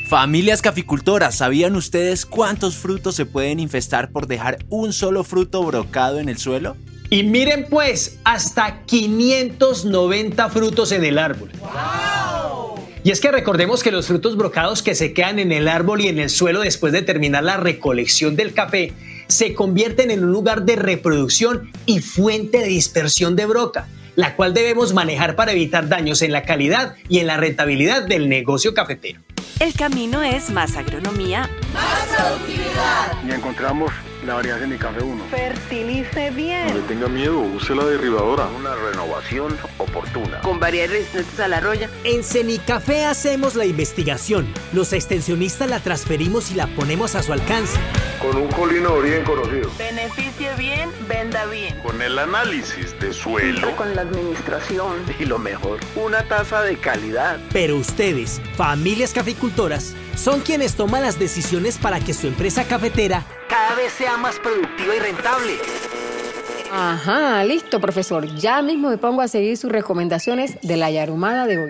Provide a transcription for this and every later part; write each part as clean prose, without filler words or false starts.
Familias caficultoras, ¿sabían ustedes cuántos frutos se pueden infestar por dejar un solo fruto brocado en el suelo? Y miren pues, hasta 590 frutos en el árbol. ¡Wow! Y es que recordemos que los frutos brocados que se quedan en el árbol y en el suelo después de terminar la recolección del café se convierten en un lugar de reproducción y fuente de dispersión de broca, la cual debemos manejar para evitar daños en la calidad y en la rentabilidad del negocio cafetero. El camino es más agronomía, más productividad. Y encontramos la variedad de mi café 1. Fertilice bien. No le tenga miedo, use la derribadora. Una renovación oportuna. Con variedades resistentes a la roya. En Cenicafé hacemos la investigación. Los extensionistas la transferimos y la ponemos a su alcance. Con un colino bien conocido. Beneficie bien, venda bien. Con el análisis de suelo. Con la administración. Y lo mejor, una tasa de calidad. Pero ustedes, familias caficultoras, son quienes toman las decisiones para que su empresa cafetera cada vez sea más productiva y rentable. Ajá, listo, profesor. Ya mismo me pongo a seguir sus recomendaciones de la yarumada de hoy.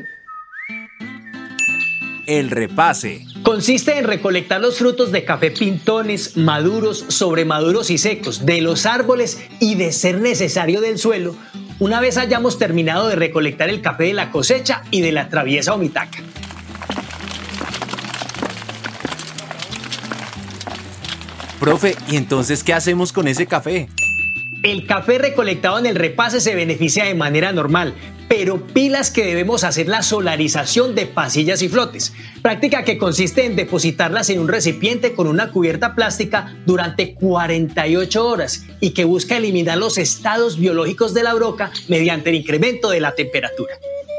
El repase consiste en recolectar los frutos de café pintones, maduros, sobremaduros y secos de los árboles y, de ser necesario, del suelo, una vez hayamos terminado de recolectar el café de la cosecha y de la traviesa omitaca. Profe, ¿y entonces qué hacemos con ese café? El café recolectado en el repase se beneficia de manera normal, pero pilas que debemos hacer la solarización de pasillas y flotes, práctica que consiste en depositarlas en un recipiente con una cubierta plástica durante 48 horas y que busca eliminar los estados biológicos de la broca mediante el incremento de la temperatura.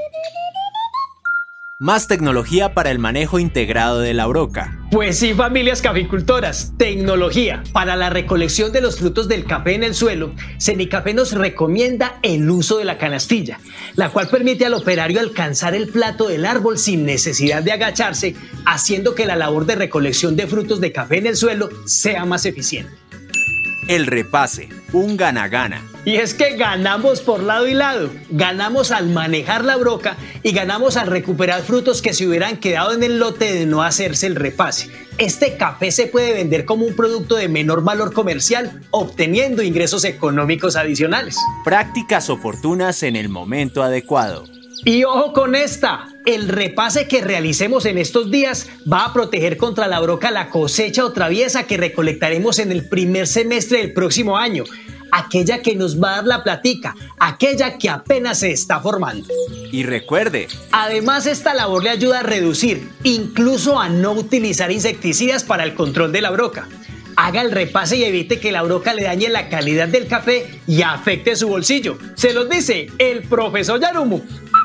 Más tecnología para el manejo integrado de la broca. Pues sí, familias caficultoras, tecnología para la recolección de los frutos del café en el suelo. Cenicafé nos recomienda el uso de la canastilla, la cual permite al operario alcanzar el plato del árbol sin necesidad de agacharse, haciendo que la labor de recolección de frutos de café en el suelo sea más eficiente. El repase, un gana-gana. Y es que ganamos por lado y lado. Ganamos al manejar la broca y ganamos al recuperar frutos que se hubieran quedado en el lote de no hacerse el repase. Este café se puede vender como un producto de menor valor comercial, obteniendo ingresos económicos adicionales. Prácticas oportunas en el momento adecuado. Y ojo con esta, el repase que realicemos en estos días va a proteger contra la broca la cosecha o traviesa que recolectaremos en el primer semestre del próximo año, aquella que nos va a dar la platica, aquella que apenas se está formando. Y recuerde, además esta labor le ayuda a reducir, incluso a no utilizar insecticidas para el control de la broca. Haga el repase y evite que la broca le dañe la calidad del café y afecte su bolsillo. Se los dice el profesor Yarumu.